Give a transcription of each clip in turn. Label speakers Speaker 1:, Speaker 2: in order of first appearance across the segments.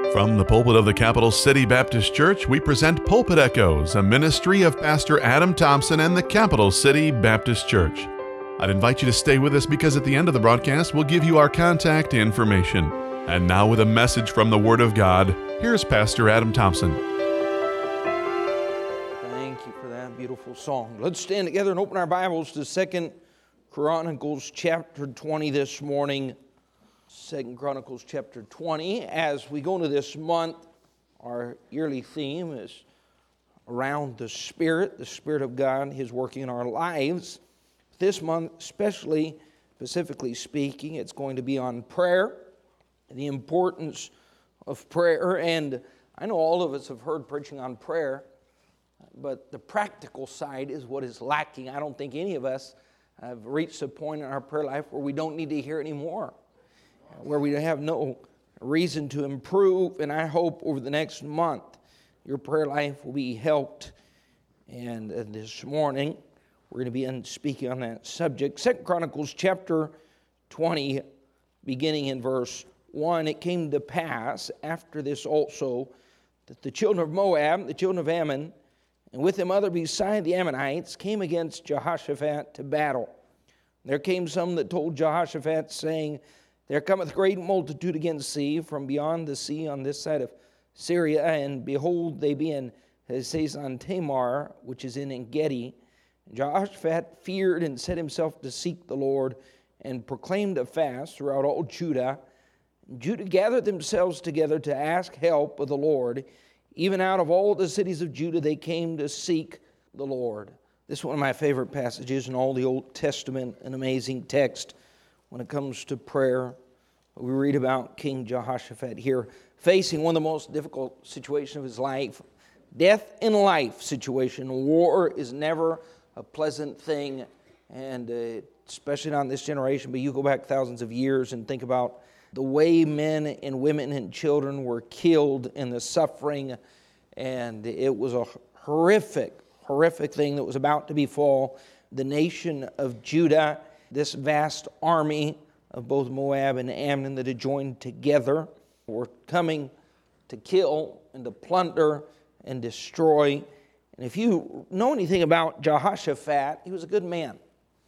Speaker 1: From the pulpit of the Capital City Baptist Church, we present Pulpit Echoes, a ministry of Pastor Adam Thompson and the Capital City Baptist Church. I'd invite you to stay with us because at the end of the broadcast, we'll give you our contact information. And now with a message from the Word of God, here's Pastor Adam Thompson.
Speaker 2: Thank you for that beautiful song. Let's stand together and open our Bibles to 2 Chronicles chapter 20 this morning. 2 Chronicles chapter 20. As we go into this month, our yearly theme is around the Spirit of God, His working in our lives. This month, specifically speaking, it's going to be on prayer, the importance of prayer. And I know all of us have heard preaching on prayer, but the practical side is what is lacking. I don't think any of us have reached a point in our prayer life where we don't need to hear anymore, where we have no reason to improve. And I hope over the next month your prayer life will be helped. And this morning we're going to be speaking on that subject. 2 Chronicles chapter 20, beginning in verse 1. It came to pass after this also that the children of Moab, the children of Ammon, and with them other beside the Ammonites, came against Jehoshaphat to battle. There came some that told Jehoshaphat, saying, There cometh great multitude against thee from beyond the sea on this side of Syria, and behold, they be in Hazazon Tamar, which is in En-gedi. Jehoshaphat feared and set himself to seek the Lord, and proclaimed a fast throughout all Judah. Judah gathered themselves together to ask help of the Lord. Even out of all the cities of Judah they came to seek the Lord. This is one of my favorite passages in all the Old Testament, an amazing text when it comes to prayer. We read about King Jehoshaphat here facing one of the most difficult situations of his life. Death in life situation. War is never a pleasant thing, and especially not in this generation, but you go back thousands of years and think about the way men and women and children were killed in the suffering, and it was a horrific thing that was about to befall the nation of Judah. This vast army of both Moab and Ammon that had joined together were coming to kill and to plunder and destroy. And if you know anything about Jehoshaphat, he was a good man.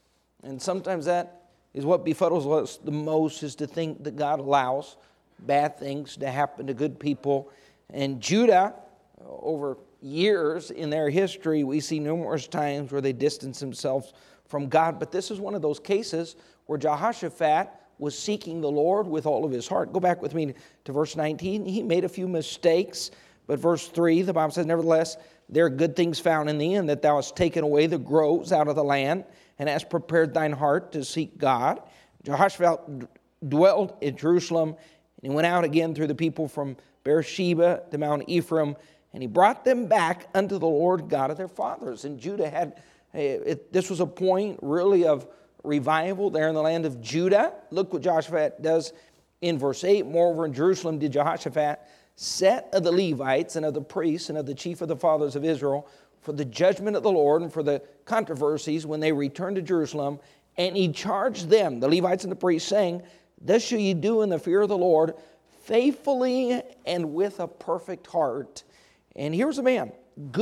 Speaker 2: And sometimes that is what befuddles us the most, is to think that God allows bad things to happen to good people. And Judah, over years in their history, we see numerous times where they distance themselves from God. But this is one of those cases where Jehoshaphat was seeking the Lord with all of his heart. Go back with me to verse 19. He made a few mistakes, but verse 3, the Bible says, Nevertheless, there are good things found in thee, and that thou hast taken away the groves out of the land, and hast prepared thine heart to seek God. Jehoshaphat dwelt in Jerusalem, and he went out again through the people from Beersheba to Mount Ephraim, and he brought them back unto the Lord God of their fathers. And Judah had, this was a point really of revival there in the land of Judah. Look what Jehoshaphat does in verse 8. Moreover, in Jerusalem did Jehoshaphat set of the Levites and of the priests and of the chief of the fathers of Israel for the judgment of the Lord and for the controversies when they returned to Jerusalem. And he charged them, the Levites and the priests, saying, Thus shall ye do in the fear of the Lord, faithfully and with a perfect heart. And here's a man,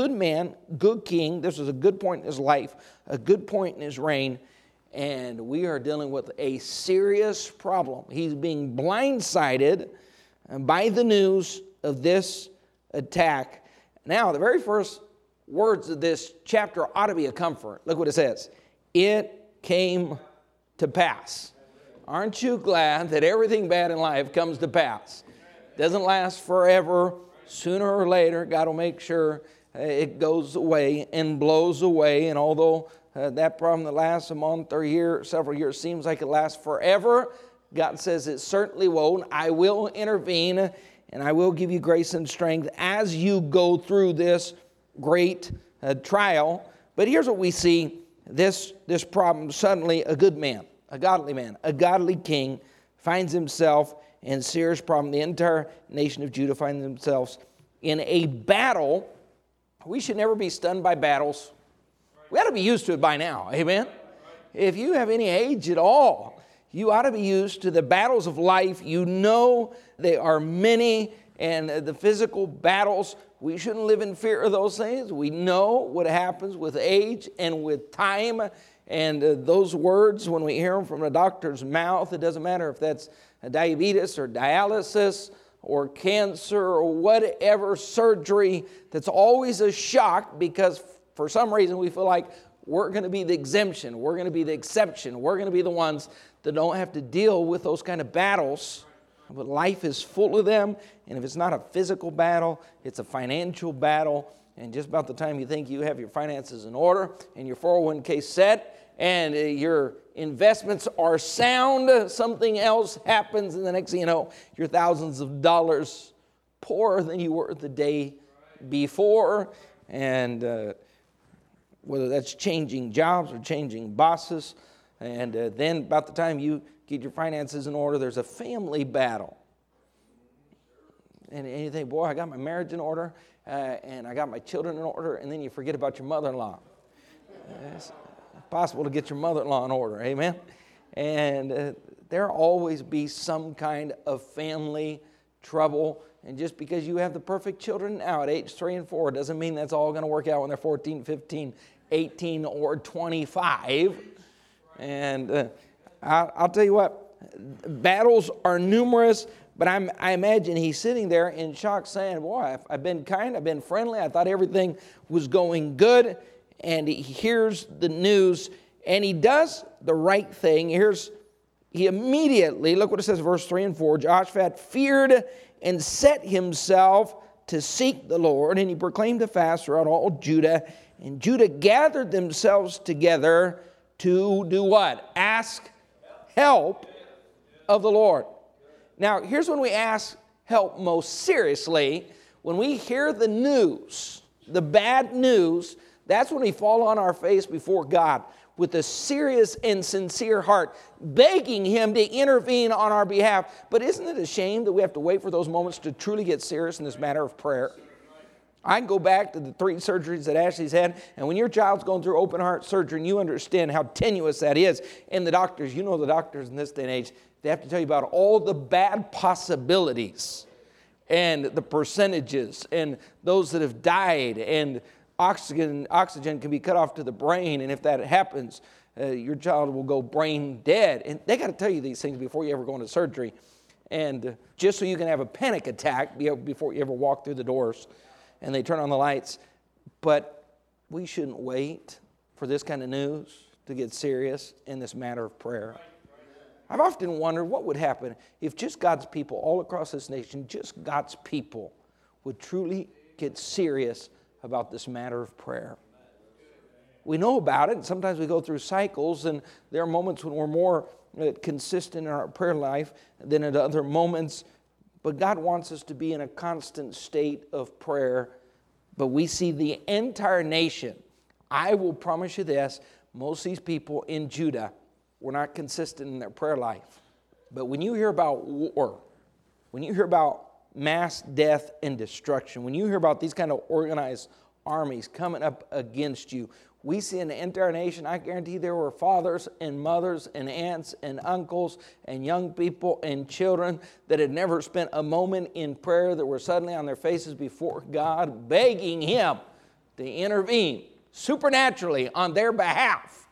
Speaker 2: good king. This is a good point in his life, a good point in his reign. And we are dealing with a serious problem. He's being blindsided by the news of this attack. Now, the very first words of this chapter ought to be a comfort. Look what it says. It came to pass. Aren't you glad that everything bad in life comes to pass? Doesn't last forever. Sooner or later, God will make sure it goes away and blows away. And although that problem that lasts a month or a year, several years, seems like it lasts forever, God says it certainly won't. I will intervene, and I will give you grace and strength as you go through this great trial. But here's what we see. This problem, suddenly a good man, a godly king finds himself in serious problem. The entire nation of Judah finds themselves in a battle. We should never be stunned by battles. We ought to be used to it by now. Amen? If you have any age at all, you ought to be used to the battles of life. You know they are many And the physical battles, we shouldn't live in fear of those things. We know what happens with age and with time. And those words, when we hear them from a doctor's mouth, it doesn't matter if that's diabetes or dialysis or cancer or whatever surgery, that's always a shock, because for some reason we feel like we're going to be the exemption, we're going to be the exception, we're going to be the ones that don't have to deal with those kind of battles. But life is full of them, and if it's not a physical battle, it's a financial battle. And just about the time you think you have your finances in order and your 401k set and your investments are sound, something else happens, and the next thing you know, you're thousands of dollars poorer than you were the day before. And whether that's changing jobs or changing bosses, and then about the time you get your finances in order, there's a family battle. And you think, boy, I got my marriage in order, and I got my children in order, and then you forget about your mother-in-law. It's possible to get your mother-in-law in order, amen? And there'll always be some kind of family trouble. And just because you have the perfect children now at age 3 and 4 doesn't mean that's all going to work out when they're 14, 15, 18, or 25. And I'll tell you what, battles are numerous, but I imagine he's sitting there in shock saying, boy, I've been kind, I've been friendly, I thought everything was going good. And he hears the news, and he does the right thing. He immediately, look what it says, verse 3 and 4, Jehoshaphat feared and set himself to seek the Lord, and he proclaimed a fast throughout all Judah. And Judah gathered themselves together to do what? Ask help of the Lord. Now, here's when we ask help most seriously. When we hear the news, the bad news, that's when we fall on our face before God with a serious and sincere heart, begging Him to intervene on our behalf. But isn't it a shame that we have to wait for those moments to truly get serious in this matter of prayer? I can go back to the 3 surgeries that Ashley's had, and when your child's going through open heart surgery and you understand how tenuous that is, and the doctors, you know the doctors in this day and age, they have to tell you about all the bad possibilities and the percentages and those that have died, and oxygen can be cut off to the brain, and if that happens, your child will go brain dead. And they got to tell you these things before you ever go into surgery, and just so you can have a panic attack before you ever walk through the doors and they turn on the lights. But we shouldn't wait for this kind of news to get serious in this matter of prayer. I've often wondered what would happen if just God's people all across this nation, just God's people, would truly get serious about this matter of prayer. We know about it, and sometimes we go through cycles, and there are moments when we're more consistent in our prayer life than at other moments. But God wants us to be in a constant state of prayer. But we see the entire nation. I will promise you this, most of these people in Judah were not consistent in their prayer life. But when you hear about war, when you hear about mass death and destruction, when you hear about these kind of organized armies coming up against you, we see in the entire nation, I guarantee there were fathers and mothers and aunts and uncles and young people and children that had never spent a moment in prayer, that were suddenly on their faces before God, begging Him to intervene supernaturally on their behalf.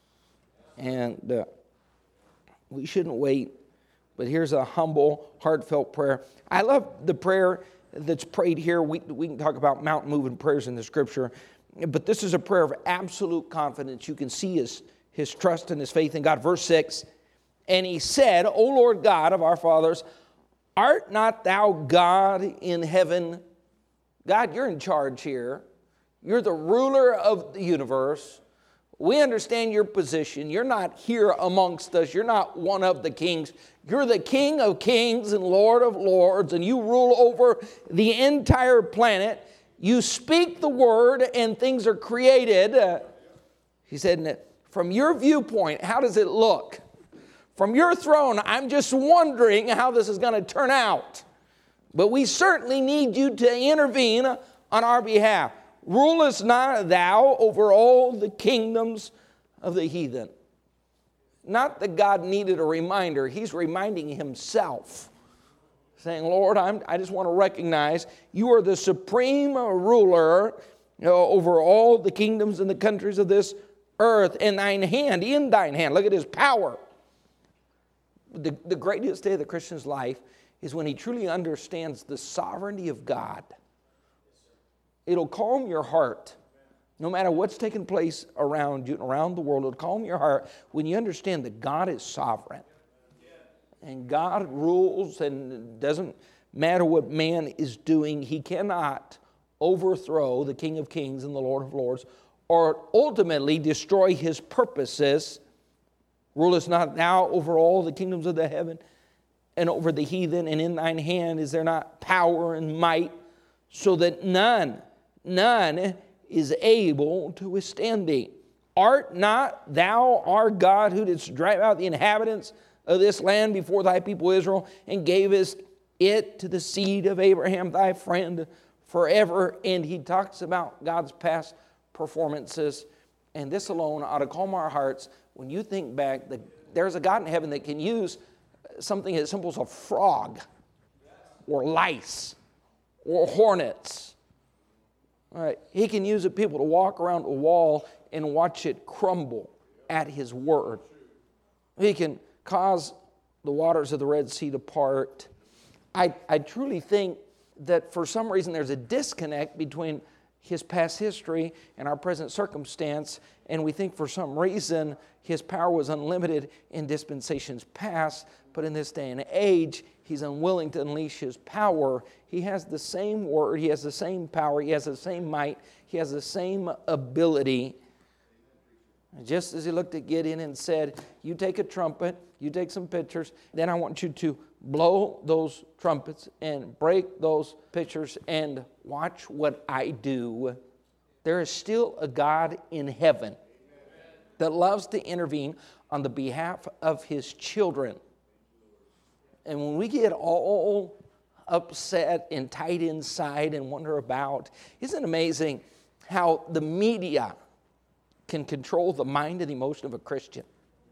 Speaker 2: And we shouldn't wait, but here's a humble, heartfelt prayer. I love the prayer that's prayed here. We can talk about mountain-moving prayers in the Scripture, but this is a prayer of absolute confidence. You can see his trust and his faith in God. Verse 6, and he said, O Lord God of our fathers, art not thou God in heaven? God, you're in charge here. You're the ruler of the universe. We understand your position. You're not here amongst us. You're not one of the kings. You're the King of kings and Lord of lords, and you rule over the entire planet. You speak the word and things are created. He said, from your viewpoint, how does it look? From your throne, I'm just wondering how this is going to turn out. But we certainly need you to intervene on our behalf. Rulest not thou over all the kingdoms of the heathen? Not that God needed a reminder. He's reminding himself. saying, Lord, I just want to recognize you are the supreme ruler over all the kingdoms and the countries of this earth. In thine hand, look at his power. The greatest day of the Christian's life is when he truly understands the sovereignty of God. It'll calm your heart. No matter what's taking place around you and around the world, it'll calm your heart when you understand that God is sovereign. And God rules, and it doesn't matter what man is doing. He cannot overthrow the King of Kings and the Lord of Lords, or ultimately destroy his purposes. Rulest not thou over all the kingdoms of the heaven and over the heathen, and in thine hand is there not power and might, so that none is able to withstand thee. Art not thou our God, who didst drive out the inhabitants of this land before thy people Israel, and gavest it to the seed of Abraham thy friend forever? And he talks about God's past performances, and this alone ought to calm our hearts when you think back that there's a God in heaven that can use something as simple as a frog or lice or hornets. All right. He can use people to walk around a wall and watch it crumble at his word. He can cause the waters of the Red Sea to part. I truly think that for some reason there's a disconnect between his past history and our present circumstance, and we think for some reason his power was unlimited in dispensations past, but in this day and age, he's unwilling to unleash his power. He has the same word, he has the same power, he has the same might, he has the same ability. Just as he looked at Gideon and said, you take a trumpet, you take some pitchers, then I want you to blow those trumpets and break those pitchers and watch what I do. There is still a God in heaven that loves to intervene on the behalf of his children. And when we get all upset and tight inside and wonder about, isn't it amazing how the media can control the mind and the emotion of a Christian?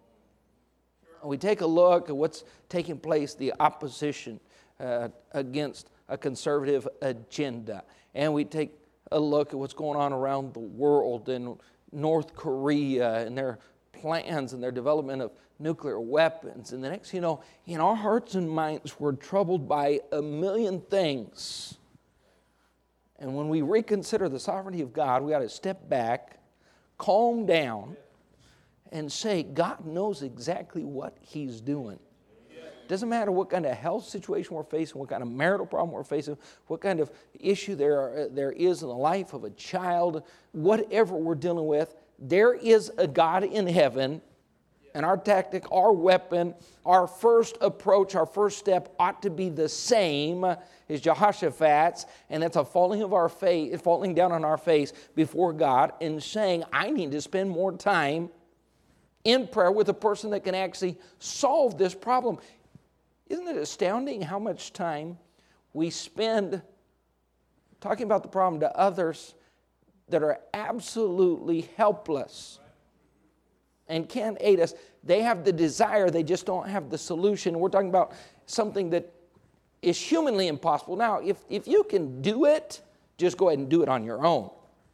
Speaker 2: We take a look at what's taking place, the opposition against a conservative agenda. And we take a look at what's going on around the world in North Korea and their plans and their development of nuclear weapons. And the next, in our hearts and minds, we're troubled by a million things. And when we reconsider the sovereignty of God, we got to step back, calm down, and say, God knows exactly what he's doing. Doesn't matter what kind of health situation we're facing, what kind of marital problem we're facing, what kind of issue there is in the life of a child, whatever we're dealing with, there is a God in heaven, and our tactic, our weapon, our first approach, our first step ought to be the same as Jehoshaphat's, and that's a falling down on our face before God and saying, I need to spend more time in prayer with a person that can actually solve this problem. Isn't it astounding how much time we spend talking about the problem to others that are absolutely helpless and can't aid us? They have the desire, they just don't have the solution. We're talking about something that is humanly impossible. Now, if you can do it, just go ahead and do it on your own.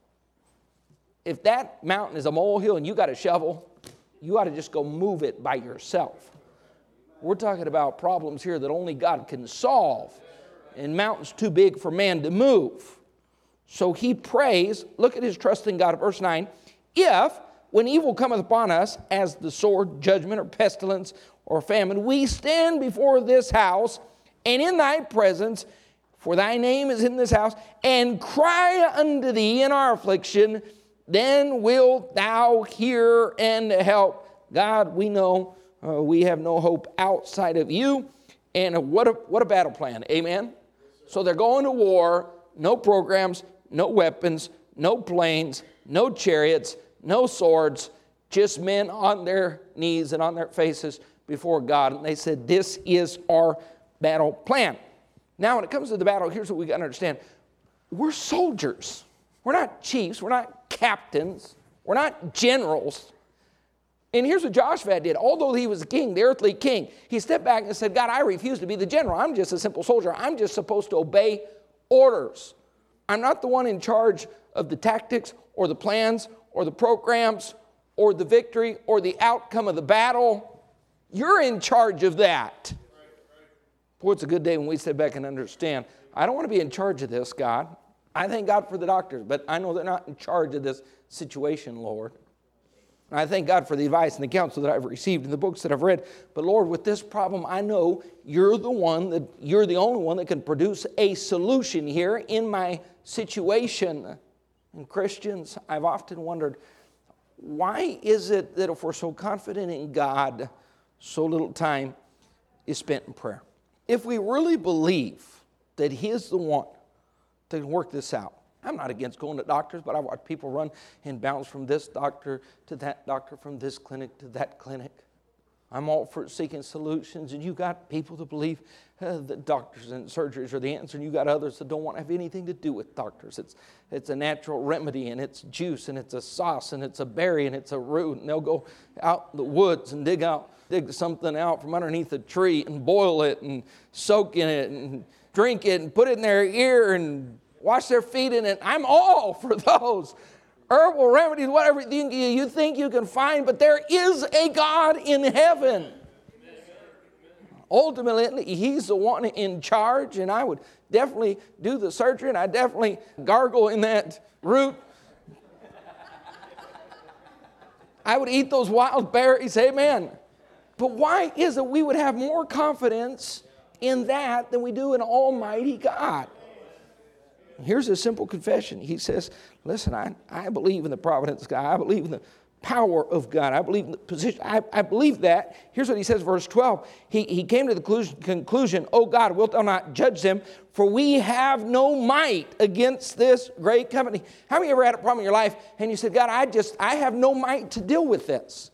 Speaker 2: If that mountain is a molehill and you got a shovel, you ought to just go move it by yourself. We're talking about problems here that only God can solve, and mountains too big for man to move. So he prays, look at his trust in God, verse 9, if, when evil cometh upon us, as the sword, judgment, or pestilence, or famine, we stand before this house, and in thy presence, for thy name is in this house, and cry unto thee in our affliction, then wilt thou hear and help. God, we know we have no hope outside of you. And what a battle plan. Amen? So they're going to war, no programs, no weapons, no planes, no chariots, no swords, just men on their knees and on their faces before God. And they said, this is our battle plan. Now, when it comes to the battle, here's what we got to understand. We're soldiers. We're not chiefs. We're not captains. We're not generals. And here's what Joshua did. Although he was a king, the earthly king, he stepped back and said, God, I refuse to be the general. I'm just a simple soldier. I'm just supposed to obey orders. I'm not the one in charge of the tactics or the plans or the programs or the victory or the outcome of the battle. You're in charge of that. Boy, it's a good day when we step back and understand, I don't want to be in charge of this, God. I thank God for the doctors, but I know they're not in charge of this situation, Lord. And I thank God for the advice and the counsel that I've received in the books that I've read. But Lord, with this problem, I know you're the only one that can produce a solution here in my situation. And Christians, I've often wondered, why is it that if we're so confident in God, so little time is spent in prayer? If we really believe that He is the one that can work this out, I'm not against going to doctors, but I watch people run and bounce from this doctor to that doctor, from this clinic to that clinic. I'm all for seeking solutions, and you got people that believe that doctors and surgeries are the answer, and you got others that don't want to have anything to do with doctors. It's a natural remedy, and it's juice, and it's a sauce, and it's a berry, and it's a root, and they'll go out in the woods and dig something out from underneath a tree and boil it and soak in it and drink it and put it in their ear and wash their feet in it. I'm all for those herbal remedies, whatever you think you can find, but there is a God in heaven. Ultimately, He's the one in charge, and I would definitely do the surgery, and I definitely gargle in that root. I would eat those wild berries, amen. But why is it we would have more confidence in that than we do in Almighty God? Here's a simple confession. He says, listen, I believe in the providence of God. I believe in the power of God. I believe in the position. I believe that. Here's what he says, verse 12. He came to the conclusion, O God, wilt thou not judge them? For we have no might against this great company. How many of you ever had a problem in your life and you said, God, I have no might to deal with this.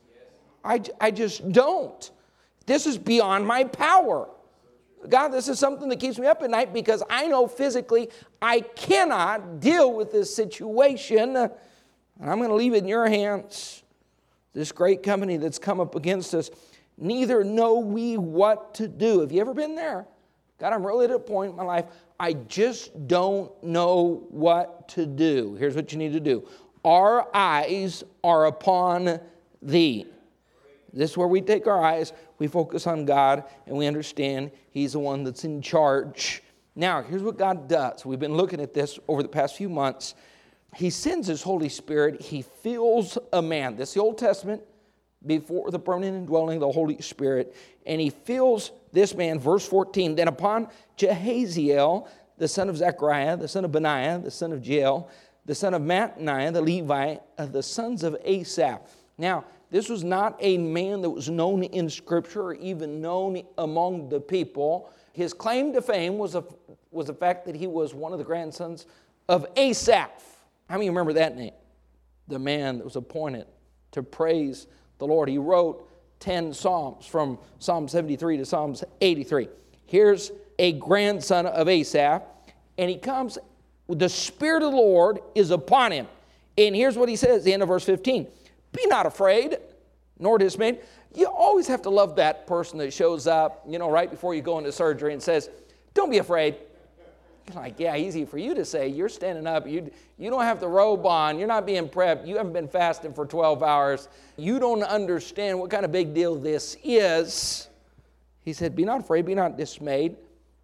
Speaker 2: I just don't. This is beyond my power. God, this is something that keeps me up at night because I know physically I cannot deal with this situation. And I'm going to leave it in your hands. This great company that's come up against us, neither know we what to do. Have you ever been there? God, I'm really at a point in my life, I just don't know what to do. Here's what you need to do. Our eyes are upon Thee. This is where we take our eyes, we focus on God, and we understand He's the one that's in charge. Now, here's what God does. We've been looking at this over the past few months. He sends His Holy Spirit. He fills a man. This is the Old Testament, before the permanent indwelling of the Holy Spirit. And He fills this man, verse 14. Then upon Jehaziel, the son of Zechariah, the son of Benaiah, the son of Jael, the son of Mattaniah, the Levite, the sons of Asaph. Now, this was not a man that was known in Scripture or even known among the people. His claim to fame was the fact that he was one of the grandsons of Asaph. How many remember that name? The man that was appointed to praise the Lord. He wrote 10 Psalms, from Psalm 73 to Psalms 83. Here's a grandson of Asaph, and he comes, the Spirit of the Lord is upon him. And here's what he says at the end of verse 15. Be not afraid, nor dismayed. You always have to love that person that shows up, right before you go into surgery and says, don't be afraid. You're like, yeah, easy for you to say. You're standing up. You don't have the robe on. You're not being prepped. You haven't been fasting for 12 hours. You don't understand what kind of big deal this is. He said, be not afraid, be not dismayed.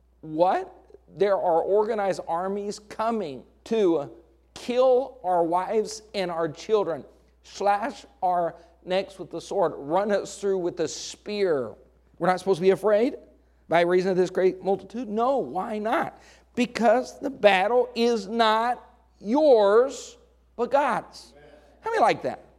Speaker 2: What? There are organized armies coming to kill our wives and our children, slash our necks with the sword, run us through with the spear. We're not supposed to be afraid by reason of this great multitude? No, why not? Because the battle is not yours, but God's. How many like that?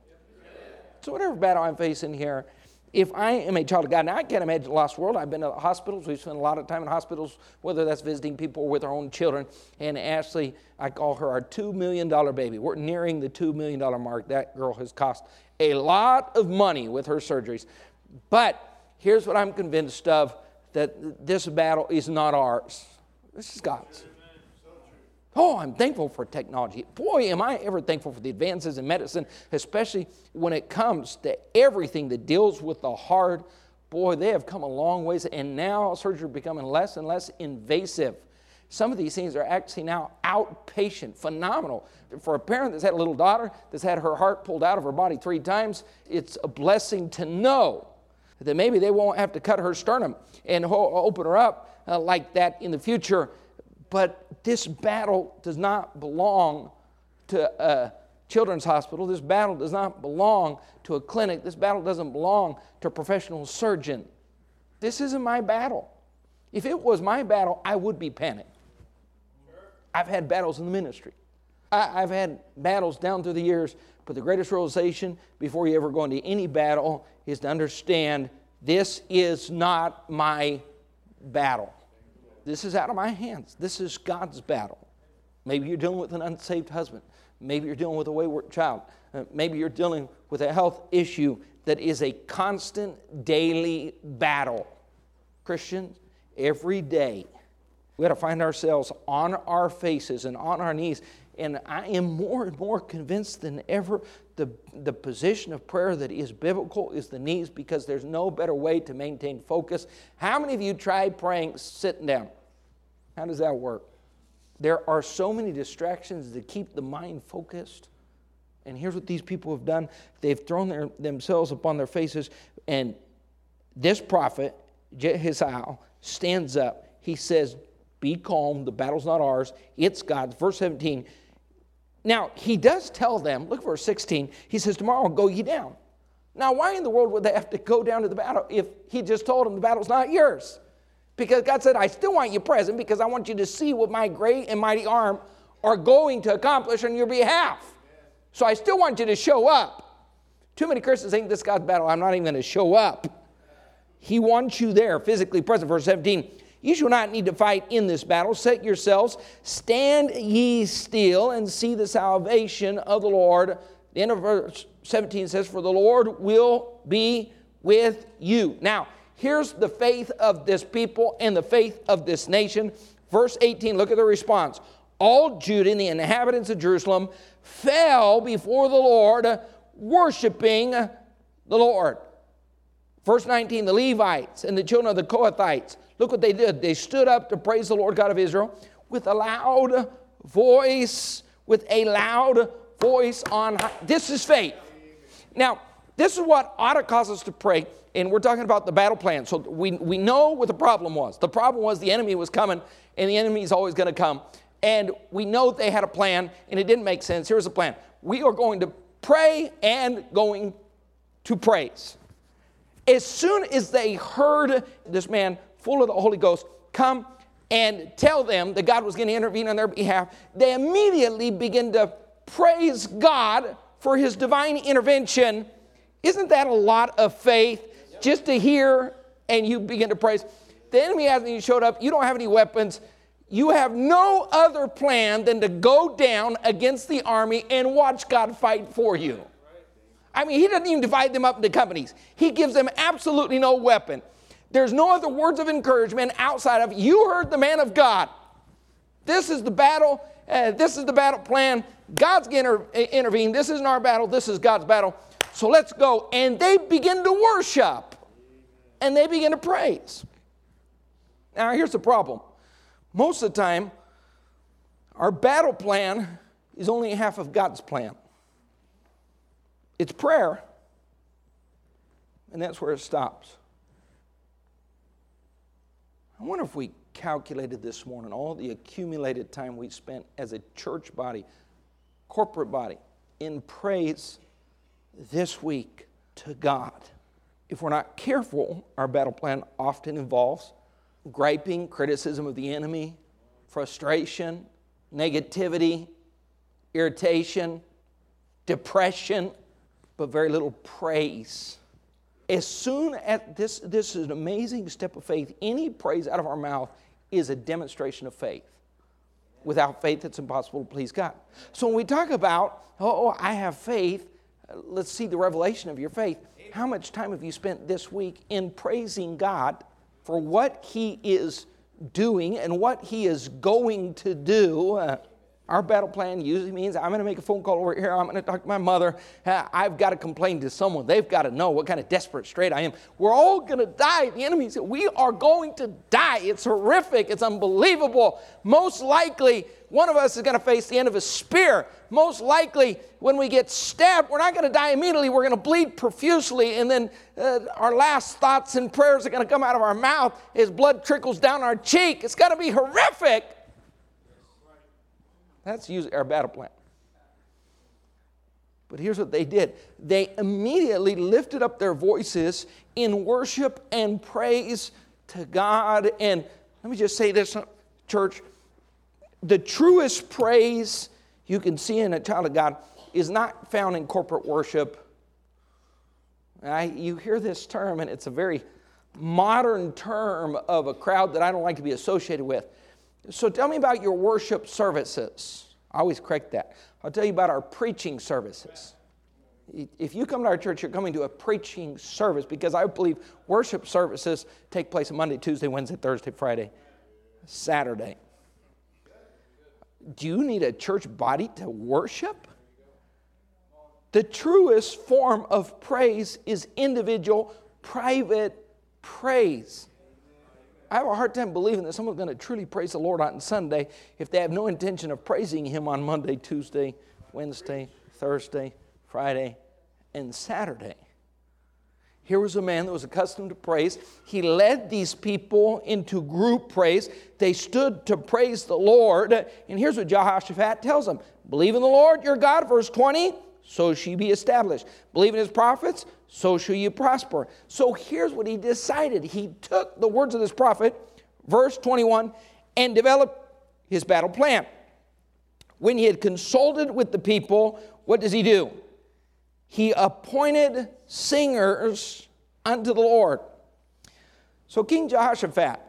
Speaker 2: So whatever battle I'm facing here, if I am a child of God, now I can't imagine the lost world. I've been to hospitals. We've spent a lot of time in hospitals, whether that's visiting people or with our own children. And Ashley, I call her our $2 million baby. We're nearing the $2 million mark. That girl has cost a lot of money with her surgeries. But here's what I'm convinced of, that this battle is not ours. This is God's. Oh, I'm thankful for technology. Boy, am I ever thankful for the advances in medicine, especially when it comes to everything that deals with the heart. Boy, they have come a long ways, and now surgery is becoming less and less invasive. Some of these things are actually now outpatient, phenomenal. For a parent that's had a little daughter that's had her heart pulled out of her body 3 times, it's a blessing to know that maybe they won't have to cut her sternum and open her up like that in the future. But this battle does not belong to a children's hospital. This battle does not belong to a clinic. This battle doesn't belong to a professional surgeon. This isn't my battle. If it was my battle, I would be panicked. I've had battles in the ministry. I've had battles down through the years, but the greatest realization before you ever go into any battle is to understand this is not my battle. This is out of my hands. This is God's battle. Maybe you're dealing with an unsaved husband. Maybe you're dealing with a wayward child. Maybe you're dealing with a health issue that is a constant daily battle. Christians, every day, we got to find ourselves on our faces and on our knees. And I am more and more convinced than ever the position of prayer that is biblical is the knees, because there's no better way to maintain focus. How many of you tried praying sitting down? How does that work? There are so many distractions that keep the mind focused. And here's what these people have done. They've thrown themselves upon their faces. And this prophet, Jehaziel, stands up. He says, be calm. The battle's not ours. It's God's. Verse 17. Now, he does tell them, look at verse 16. He says, tomorrow go ye down. Now, why in the world would they have to go down to the battle if he just told them the battle's not yours? Because God said, I still want you present because I want you to see what my great and mighty arm are going to accomplish on your behalf. So I still want you to show up. Too many Christians think this is God's battle. I'm not even going to show up. He wants you there, physically present. Verse 17. You shall not need to fight in this battle. Set yourselves, stand ye still, and see the salvation of the Lord. The end of verse 17 says, for the Lord will be with you. Now, here's the faith of this people and the faith of this nation. Verse 18, look at the response. All Judah and the inhabitants of Jerusalem fell before the Lord, worshiping the Lord. Verse 19, the Levites and the children of the Kohathites, look what they did. They stood up to praise the Lord God of Israel with a loud voice, on high. This is faith. Now, this is what ought to cause us to pray, and we're talking about the battle plan. So we know what the problem was. The problem was the enemy was coming, and the enemy is always going to come. And we know they had a plan, and it didn't make sense. Here's the plan. We are going to pray and going to praise. As soon as they heard this man full of the Holy Ghost come and tell them that God was going to intervene on their behalf, they immediately begin to praise God for his divine intervention. Isn't that a lot of faith just to hear and you begin to praise? The enemy hasn't even showed up. You don't have any weapons. You have no other plan than to go down against the army and watch God fight for you. I mean, he doesn't even divide them up into companies. He gives them absolutely no weapon. There's no other words of encouragement outside of, you heard the man of God. This is the battle. This is the battle plan. God's going to intervene. This isn't our battle. This is God's battle. So let's go. And they begin to worship. And they begin to praise. Now, here's the problem. Most of the time, our battle plan is only half of God's plan. It's prayer, and that's where it stops. I wonder if we calculated this morning all the accumulated time we spent as a church body, corporate body, in praise this week to God. If we're not careful, our battle plan often involves griping, criticism of the enemy, frustration, negativity, irritation, depression, but very little praise. As soon as this is an amazing step of faith, any praise out of our mouth is a demonstration of faith. Without faith, it's impossible to please God. So when we talk about, I have faith, let's see the revelation of your faith. How much time have you spent this week in praising God for what he is doing and what he is going to do? Our battle plan usually means I'm going to make a phone call over here. I'm going to talk to my mother. I've got to complain to someone. They've got to know what kind of desperate strait I am. We're all going to die. The enemy said, we are going to die. It's horrific. It's unbelievable. Most likely, one of us is going to face the end of a spear. Most likely, when we get stabbed, we're not going to die immediately. We're going to bleed profusely. And then our last thoughts and prayers are going to come out of our mouth as blood trickles down our cheek. It's going to be horrific. That's usually our battle plan. But here's what they did. They immediately lifted up their voices in worship and praise to God. And let me just say this, church. The truest praise you can see in a child of God is not found in corporate worship. You hear this term, and it's a very modern term of a crowd that I don't like to be associated with. So tell me about your worship services. I always correct that. I'll tell you about our preaching services. If you come to our church, you're coming to a preaching service, because I believe worship services take place on Monday, Tuesday, Wednesday, Thursday, Friday, Saturday. Do you need a church body to worship? The truest form of praise is individual, private praise. I have a hard time believing that someone's going to truly praise the Lord on Sunday if they have no intention of praising Him on Monday, Tuesday, Wednesday, Thursday, Friday, and Saturday. Here was a man that was accustomed to praise. He led these people into group praise. They stood to praise the Lord. And here's what Jehoshaphat tells them. Believe in the Lord your God, verse 20, so shall you be established. Believe in His prophets, so shall you prosper. So here's what he decided. He took the words of this prophet, verse 21, and developed his battle plan. When he had consulted with the people, what does he do? He appointed singers unto the Lord. So King Jehoshaphat,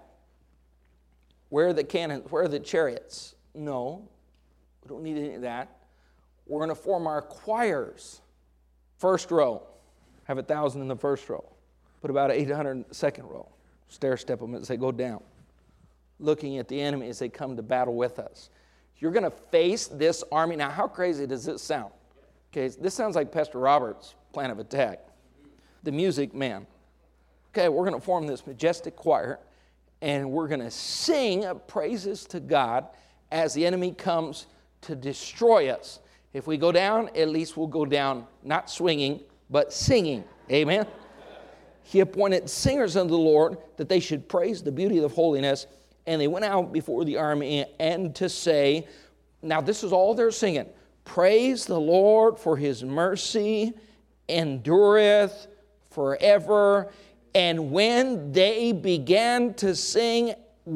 Speaker 2: where are the cannons? Where are the chariots? No, we don't need any of that. We're going to form our choirs. First row. Have 1,000 in the first row. Put about 800 in the second row. Stair step them as they go down. Looking at the enemy as they come to battle with us. You're going to face this army. Now, how crazy does this sound? Okay, this sounds like Pastor Robert's plan of attack. The music man. Okay, we're going to form this majestic choir, and we're going to sing praises to God as the enemy comes to destroy us. If we go down, at least we'll go down not swinging, but singing. Amen? He appointed singers unto the Lord that they should praise the beauty of holiness. And they went out before the army and to say, now this is all they're singing. Praise the Lord, for His mercy endureth forever. And when they began to sing,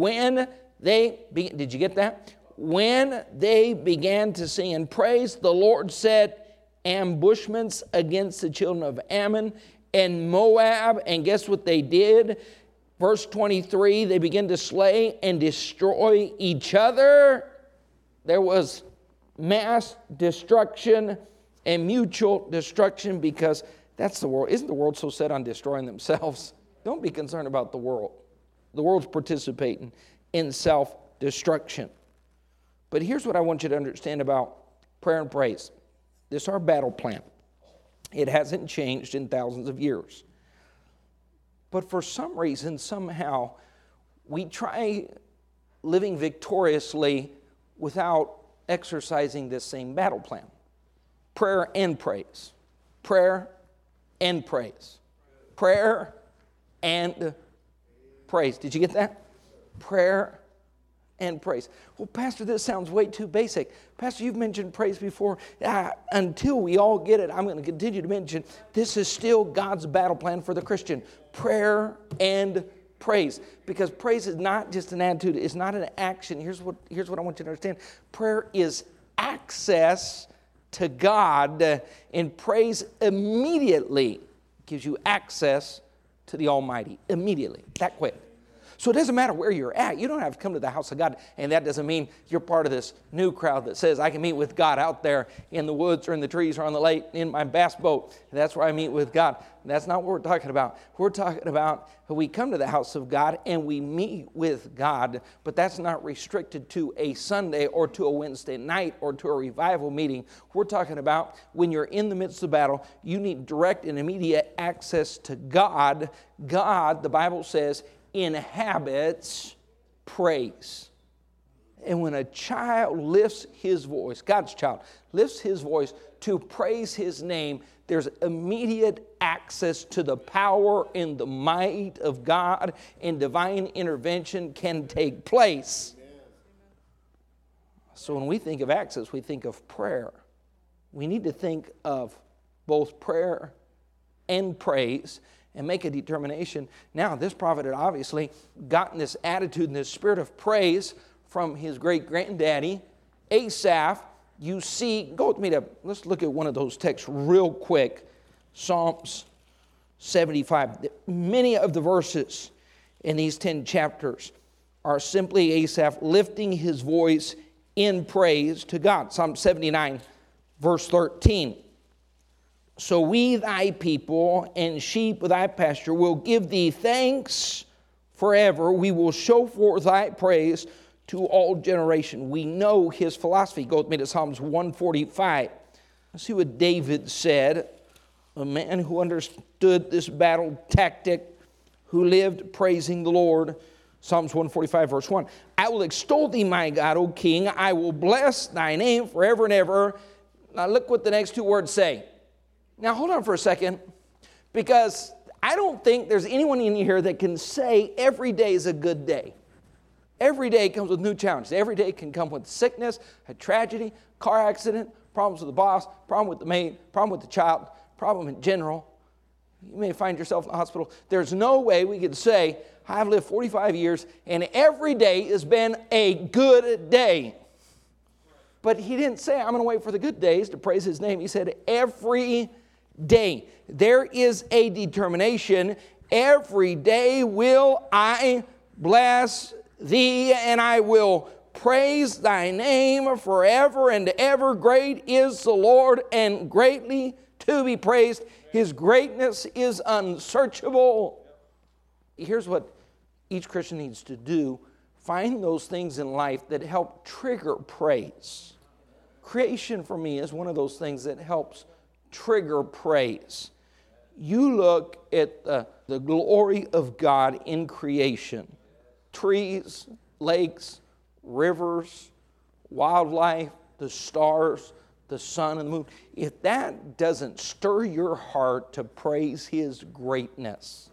Speaker 2: did you get that? When they began to sing and praise, the Lord set ambushments against the children of Ammon and Moab. And guess what they did? Verse 23, they began to slay and destroy each other. There was mass destruction and mutual destruction, because that's the world. Isn't the world so set on destroying themselves? Don't be concerned about the world. The world's participating in self-destruction. But here's what I want you to understand about prayer and praise. This is our battle plan. It hasn't changed in thousands of years. But for some reason, somehow, we try living victoriously without exercising this same battle plan. Prayer and praise. Prayer and praise. Prayer and praise. Did you get that? Prayer and praise. Well, Pastor, this sounds way too basic. Pastor, you've mentioned praise before. Until we all get it, I'm going to continue to mention this is still God's battle plan for the Christian. Prayer and praise. Because praise is not just an attitude. It's not an action. Here's what I want you to understand. Prayer is access to God, and praise immediately gives you access to the Almighty. Immediately. That quick. So it doesn't matter where you're at. You don't have to come to the house of God. And that doesn't mean you're part of this new crowd that says, I can meet with God out there in the woods or in the trees or on the lake in my bass boat. And that's where I meet with God. That's not what we're talking about. We're talking about we come to the house of God and we meet with God. But that's not restricted to a Sunday or to a Wednesday night or to a revival meeting. We're talking about when you're in the midst of battle, you need direct and immediate access to God. God, the Bible says, inhabits praise. And when a child lifts his voice, God's child lifts his voice to praise his name, there's immediate access to the power and the might of God, and divine intervention can take place. So when we think of access, we think of prayer. We need to think of both prayer and praise and make a determination. Now, this prophet had obviously gotten this attitude and this spirit of praise from his great-granddaddy, Asaph. You see, go with me to, let's look at one of those texts real quick. Psalms 75. Many of the verses in these 10 chapters are simply Asaph lifting his voice in praise to God. Psalm 79, verse 13. So we, thy people, and sheep of thy pasture, will give thee thanks forever. We will show forth thy praise to all generation. We know his philosophy. Go with me to Psalms 145. Let's see what David said, a man who understood this battle tactic, who lived praising the Lord. Psalms 145, verse 1. I will extol thee, my God, O King. I will bless thy name forever and ever. Now look what the next two words say. Now hold on for a second, because I don't think there's anyone in here that can say every day is a good day. Every day comes with new challenges. Every day can come with sickness, a tragedy, car accident, problems with the boss, problem with the maid, problem with the child, problem in general. You may find yourself in the hospital. There's no way we could say, I've lived 45 years and every day has been a good day. But he didn't say, I'm going to wait for the good days to praise his name. He said, every day. There is a determination. Every day will I bless thee, and I will praise thy name forever and ever. Great is the Lord, and greatly to be praised. His greatness is unsearchable. Here's what each Christian needs to do. Find those things in life that help trigger praise. Creation for me is one of those things that helps trigger praise. You look at the glory of God in creation. Trees, lakes, rivers, wildlife, the stars, the sun and the moon. If that doesn't stir your heart to praise his greatness,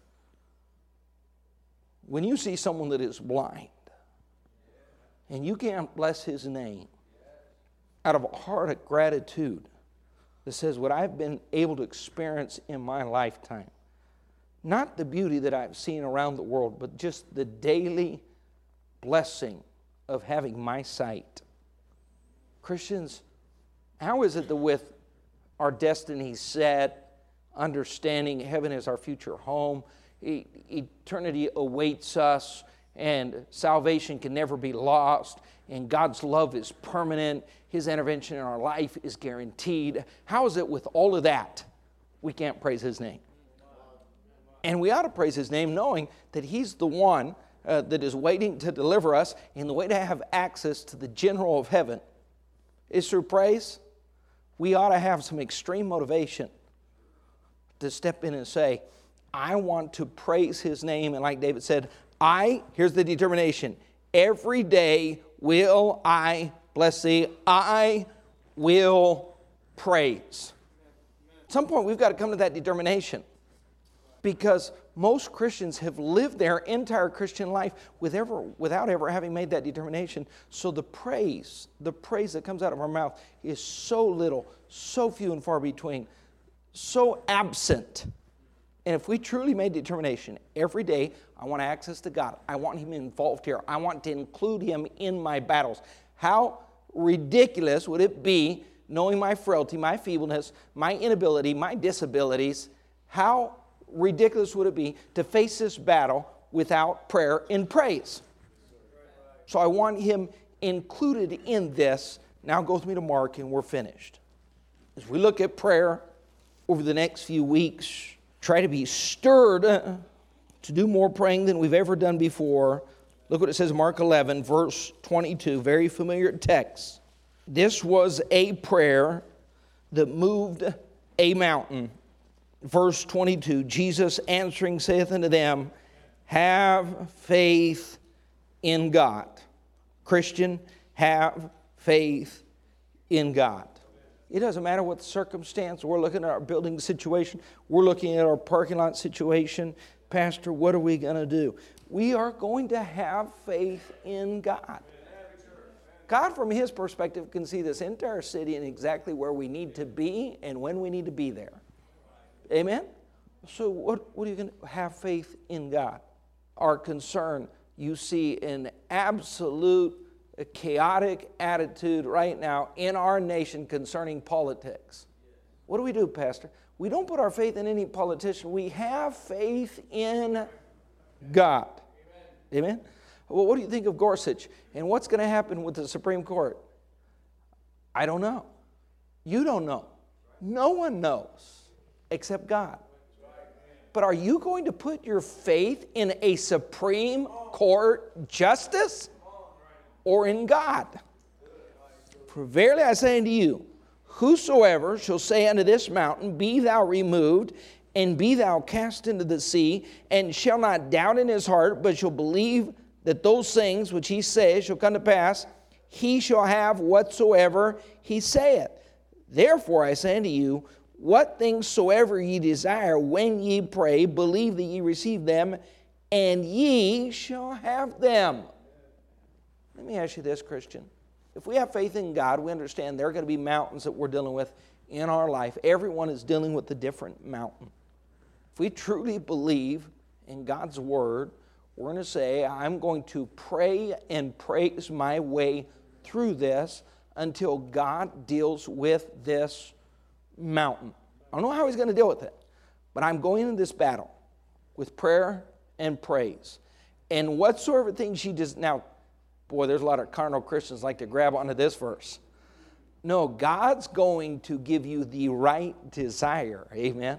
Speaker 2: when you see someone that is blind and you can't bless his name out of a heart of gratitude that says what I've been able to experience in my lifetime, not the beauty that I've seen around the world, but just the daily blessing of having my sight. Christians, how is it that with our destiny set, understanding heaven is our future home, eternity awaits us, and salvation can never be lost, and God's love is permanent, his intervention in our life is guaranteed, how is it with all of that we can't praise his name? And we ought to praise his name knowing that he's the one that is waiting to deliver us, and the way to have access to the general of heaven is through praise. We ought to have some extreme motivation to step in and say, I want to praise his name. And like David said, here's the determination, every day will I bless thee. I will praise. At some point, we've got to come to that determination, because most Christians have lived their entire Christian life without ever having made that determination. So the praise that comes out of our mouth is so little, so few and far between, so absent. And if we truly made determination, every day I want access to God, I want him involved here, I want to include him in my battles. How ridiculous would it be, knowing my frailty, my feebleness, my inability, my disabilities, how ridiculous would it be to face this battle without prayer and praise. So I want him included in this. Now go with me to Mark and we're finished. As we look at prayer over the next few weeks, try to be stirred to do more praying than we've ever done before. Look what it says in Mark 11, verse 22, very familiar text. This was a prayer that moved a mountain. Verse 22, Jesus answering saith unto them, have faith in God. Christian, have faith in God. It doesn't matter what the circumstance. We're looking at our building situation. We're looking at our parking lot situation. Pastor, what are we going to do? We are going to have faith in God. God, from his perspective, can see this entire city and exactly where we need to be and when we need to be there. Amen? So what are you going to have faith in God? Our concern, you see an absolute chaotic attitude right now in our nation concerning politics. What do, Pastor? We don't put our faith in any politician. We have faith in God. Amen? Well, what do you think of Gorsuch? And what's going to happen with the Supreme Court? I don't know. You don't know. No one knows except God. But are you going to put your faith in a Supreme Court justice or in God? For verily I say unto you, whosoever shall say unto this mountain, be thou removed, and be thou cast into the sea, and shall not doubt in his heart, but shall believe that those things which he saith shall come to pass, he shall have whatsoever he saith. Therefore I say unto you, what things soever ye desire when ye pray, believe that ye receive them, and ye shall have them. Let me ask you this, Christian. If we have faith in God, we understand there are going to be mountains that we're dealing with in our life. Everyone is dealing with a different mountain. If we truly believe in God's word, we're going to say, I'm going to pray and praise my way through this until God deals with this mountain. I don't know how he's going to deal with it, but I'm going into this battle with prayer and praise. And whatsoever things she does. Now, boy, there's a lot of carnal Christians like to grab onto this verse. No, God's going to give you the right desire. Amen.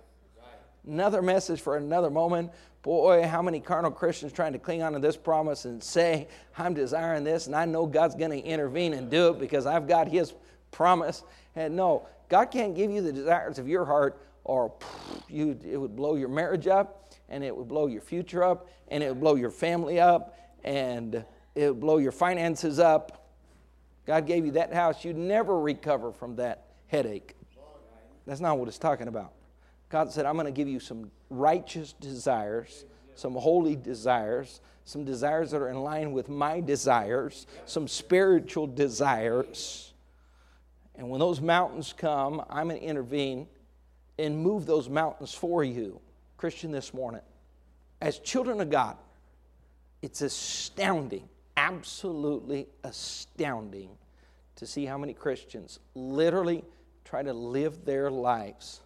Speaker 2: Another message for another moment. Boy, how many carnal Christians trying to cling on to this promise and say, I'm desiring this, and I know God's going to intervene and do it because I've got his promise. And no, God can't give you the desires of your heart, or it would blow your marriage up, and it would blow your future up, and it would blow your family up, and it would blow your finances up. God gave you that house. You'd never recover from that headache. That's not what it's talking about. God said, I'm going to give you some righteous desires, some holy desires, some desires that are in line with my desires, some spiritual desires. And when those mountains come, I'm going to intervene and move those mountains for you. Christian, this morning, as children of God, it's astounding, absolutely astounding to see how many Christians literally try to live their lives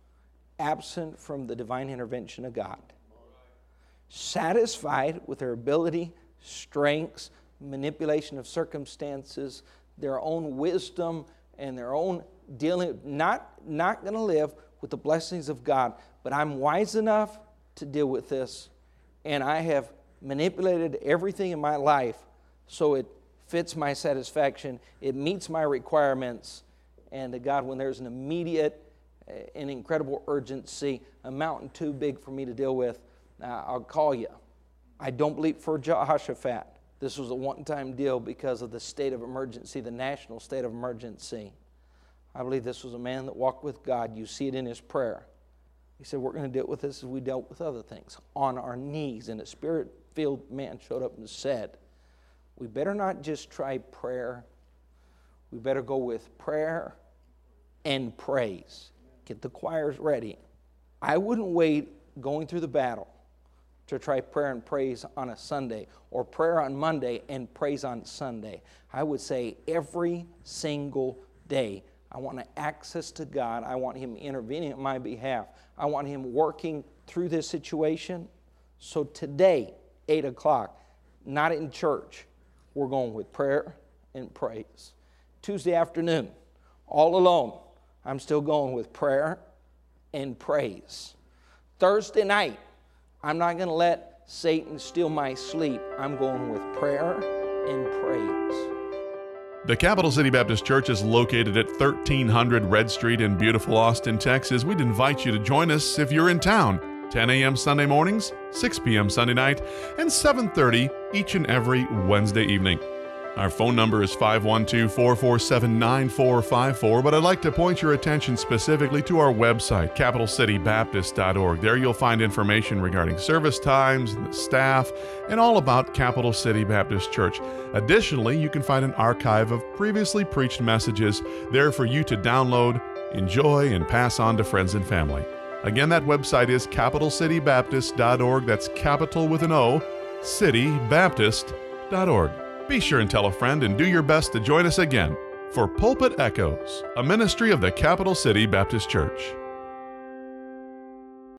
Speaker 2: absent from the divine intervention of God. Satisfied with their ability, strengths, manipulation of circumstances, their own wisdom, and their own dealing, not going to live with the blessings of God. But I'm wise enough to deal with this, and I have manipulated everything in my life so it fits my satisfaction, it meets my requirements, and to God, when there's an immediate an incredible urgency, a mountain too big for me to deal with, I'll call you. I don't believe for Jehoshaphat this was a one-time deal because of the state of emergency, the national state of emergency. I believe this was a man that walked with God. You see it in his prayer. He said, we're going to deal with this as we dealt with other things, on our knees. And a spirit-filled man showed up and said, we better not just try prayer. We better go with prayer and praise. Get the choirs ready. I wouldn't wait going through the battle to try prayer and praise on a Sunday, or prayer on Monday and praise on Sunday. I would say every single day, I want access to God. I want him intervening on my behalf. I want him working through this situation So today, 8 o'clock, not in church, we're going with prayer and praise. Tuesday afternoon, all alone, I'm still going with prayer and praise. Thursday night, I'm not going to let Satan steal my sleep. I'm going with prayer and praise.
Speaker 1: The Capital City Baptist Church is located at 1300 Red Street in beautiful Austin, Texas. We'd invite you to join us if you're in town. 10 a.m. Sunday mornings, 6 p.m. Sunday night, and 7:30 each and every Wednesday evening. Our phone number is 512-447-9454, but I'd like to point your attention specifically to our website, capitalcitybaptist.org. There you'll find information regarding service times, the staff, and all about Capital City Baptist Church. Additionally, you can find an archive of previously preached messages there for you to download, enjoy, and pass on to friends and family. Again, that website is capitalcitybaptist.org. That's capital with an O, citybaptist.org. Be sure and tell a friend and do your best to join us again for Pulpit Echoes, a ministry of the Capital City Baptist Church.